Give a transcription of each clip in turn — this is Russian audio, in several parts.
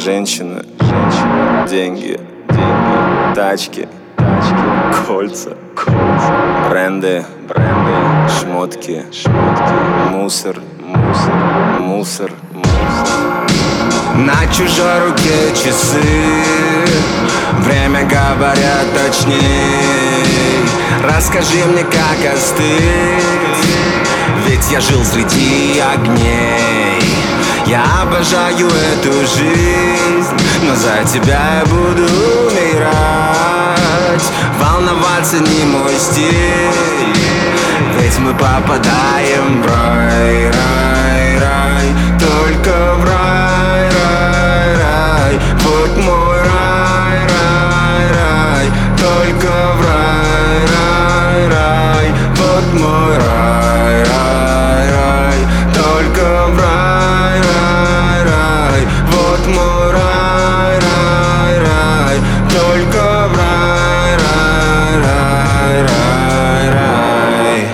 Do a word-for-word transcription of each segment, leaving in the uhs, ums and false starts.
Женщины, женщины, деньги, деньги, тачки, тачки, кольца, кольца, бренды, бренды, шмотки, шмотки, мусор, мусор, мусор, мусор. На чужой руке часы, время говорят точней. Расскажи мне, как остыть, ведь я жил среди огней. Я обожаю эту жизнь, но за тебя я буду умирать. Волноваться не мой стиль, ведь мы попадаем в рай, рай, рай. Только в рай, рай, рай. Вот мой рай, рай, рай. Только в рай, рай, рай. Вот мой рай, рай, рай. Только в рай, рай, рай. Вот мой рай, рай, рай. Только в рай, рай, рай, рай, рай.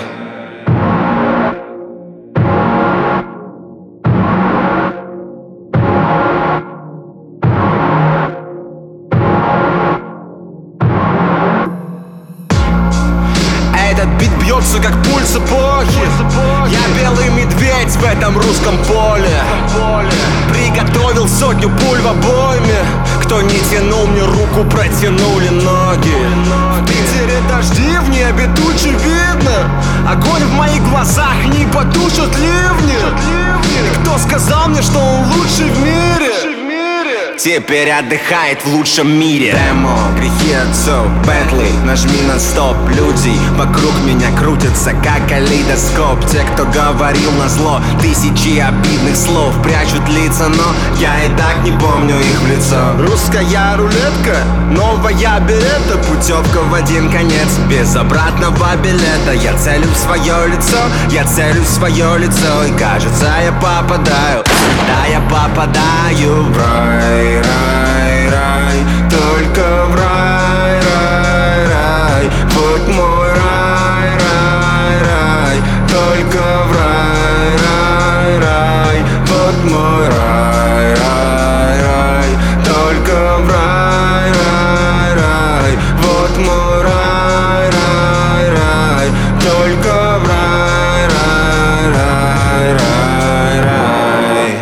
Этот бит бьется, как пульс эпохи. Я белый медведь в этом русском поле. Приготовил сотню пуль в обойме. Кто не тянул мне руку, протянули ноги. В Питере дожди, в небе тучи видно. Огонь в моих глазах не потушит ливни. Кто сказал мне, что он лучший в мире? Теперь отдыхает в лучшем мире. Демо, грехи отцов, бэтлы, нажми на стоп. Люди вокруг меня крутятся, как калейдоскоп. Те, кто говорил назло, тысячи обидных слов, прячут лица, но я и так не помню их в лицо. Русская рулетка, новая берета, путевка в один конец, без обратного билета. Я целю в свое лицо, я целю в свое лицо, и кажется, я попадаю, да, я попадаю в рай. Рай, рай, только в рай, рай, рай. Вот мой рай, рай, рай. Только в рай, рай, рай. Вот мой рай, рай, рай. Только в рай, рай, рай. Вот мой рай, рай, рай. Только в рай, рай, рай, рай, рай.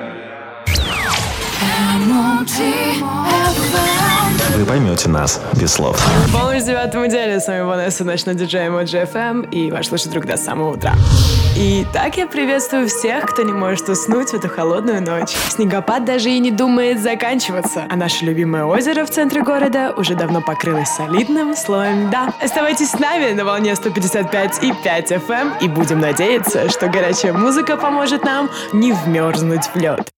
Вы поймете нас без слов. Полночь в девятом деле. С вами Ванесса, ночной диджей Эмоджи эф эм и ваш лучший друг до самого утра. И так я приветствую всех, кто не может уснуть в эту холодную ночь. Снегопад даже и не думает заканчиваться. А наше любимое озеро в центре города уже давно покрылось солидным слоем льда. Оставайтесь с нами на волне сто пятьдесят пять и пять эф эм и будем надеяться, что горячая музыка поможет нам не вмерзнуть в лед.